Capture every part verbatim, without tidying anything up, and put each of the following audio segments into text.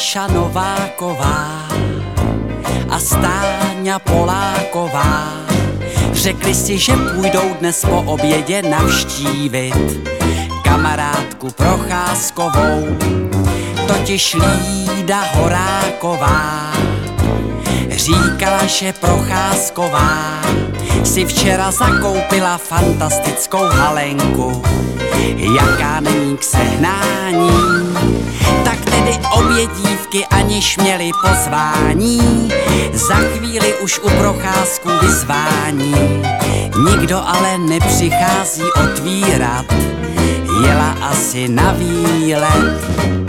Dáša Nováková a Stáňa Poláková řekli si, že půjdou dnes po obědě navštívit kamarádku Procházkovou, totiž Lída Horáková říkala, že Procházková si včera zakoupila fantastickou halenku, jaká není k sehnání. Tak tedy obě dívky, aniž měly pozvání, za chvíli už u Procházků vyzvání. Nikdo ale nepřichází otvírat, jela asi na výlet.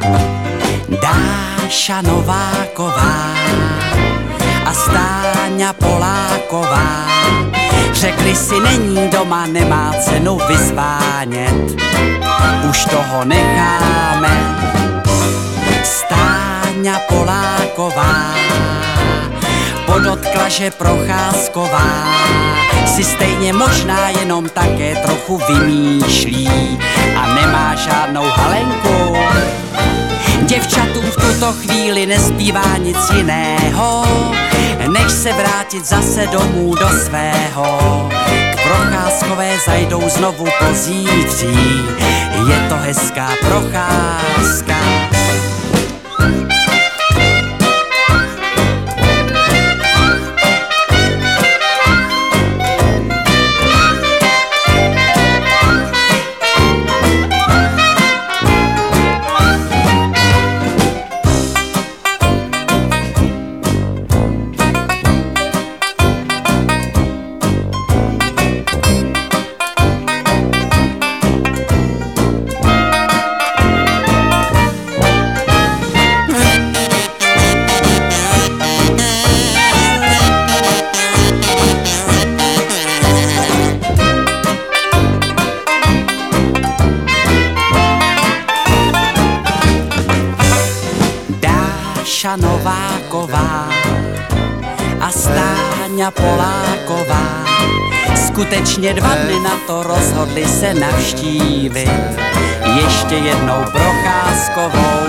Dáša Nováková a Stáňa Poláková řekli si, není doma, nemá cenu vyzvánět, už toho necháme. Stáňa Poláková podotkla, že Procházková si stejně možná jenom také trochu vymýšlí a nemá žádnou halenku. Děvčatům v tuto chvíli nezbývá nic jiného, než se vrátit zase domů do svého. K Procházkové zajdou znovu pozítří, je to hezká procházka. Dáša Nováková a Stáňa Poláková skutečně dva dny na to rozhodli se navštívit ještě jednou Procházkovou.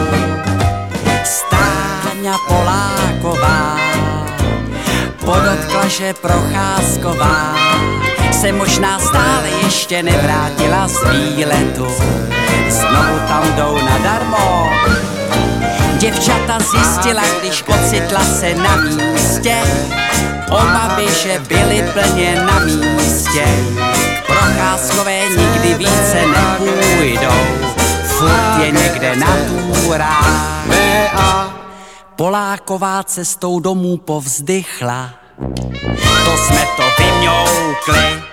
Stáňa Poláková podotkla, že Procházková se možná stále ještě nevrátila z výletu. Znovu tam jdou nadarmo. Děvčata zjistila, když ocitla se na místě, obavy, že byly plně na místě. K Procházkové nikdy více nepůjdou, furt je někde na túrách. Poláková cestou domů povzdychla, to jsme to vymňoukli.